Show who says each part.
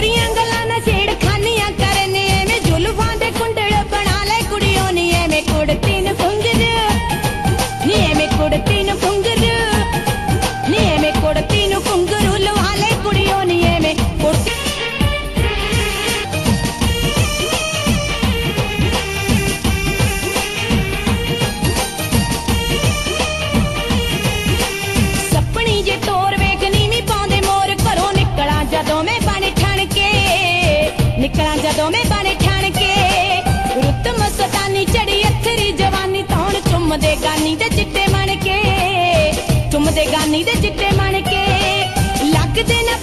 Speaker 1: गोरियां गल्लां ना छेड़खानियां करने एवें जुल्फां दे कुंडल बना ले कुड़ियों नी एवें कुड़ती न घुंघरू नी एवें कुड़ती न घुंघरू नी एवें कुड़ती न घुंघरू लवा ले कुड़ियों नी एवें कुड़ती सपनी जे तोर वेख नीवीं पाउंदे मोर घरों निकला जदों मैं बन ठण के निकला जदों मैं बन ठण के रुत मस्तानी चढ़ी अथरी जवानी तौण चुमदे गानी दे चिट्टे मन के चुमदे गानी दे चिट्टे मन के लगदे न